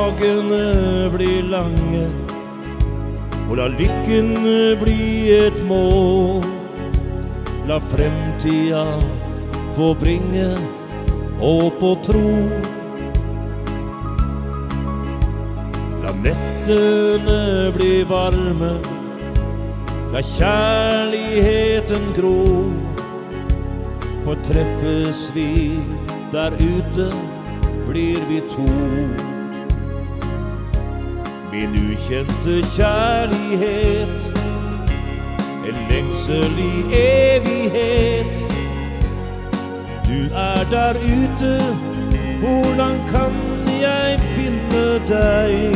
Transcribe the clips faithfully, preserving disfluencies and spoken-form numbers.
dagene blir lange, og la lykken bli et mål. La fremtida få bringe håp og tro. La nettene bli varme, la kjærligheten gro. For treffes vi der ute, blir vi to. Min ukjente kjærlighet, en lengsel i evighet. Du er der ute, hvordan kan jeg finne deg?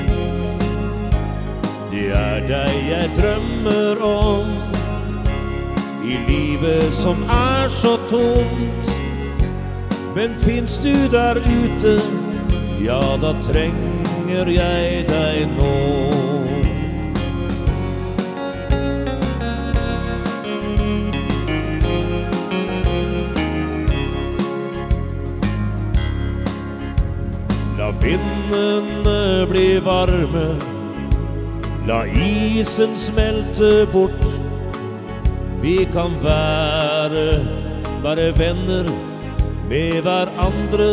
Det er deg jeg drømmer om, i livet som er så tomt. Men finnes du der ute, ja da trenger jeg deg nå. La vindene bli varme, la isen smelte bort. Vi kan være, være venner med hverandre.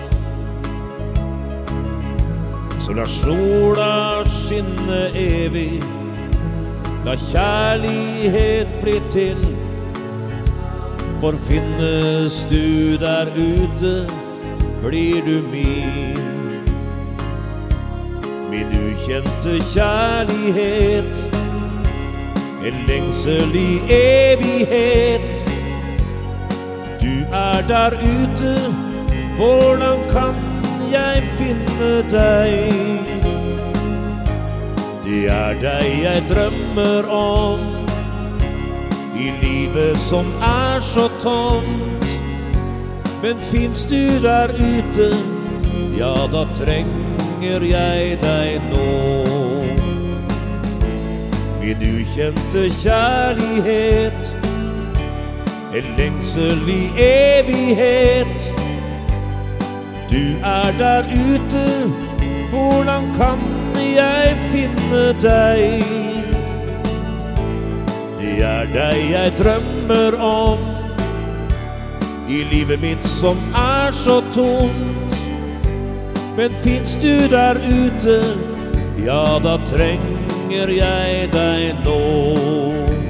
Så la sola skinne evig, la kjærlighet bli til. For finnes du der ute, blir du min. Min ukjente kjærlighet, en lengsel i evighet. Du er der ute, hvordan kan jeg finne deg? Det er deg jeg drømmer om, i livet som er så tomt. Men finnes du der ute, ja da trenger jeg deg nå. Min ukjente kjærlighet, en lengsel i evighet. Du er der ute, hvordan kan jeg finne deg? Det er deg jeg drømmer om, i livet mitt som er så tomt. Men finnes du der ute, ja da trenger jeg deg nå.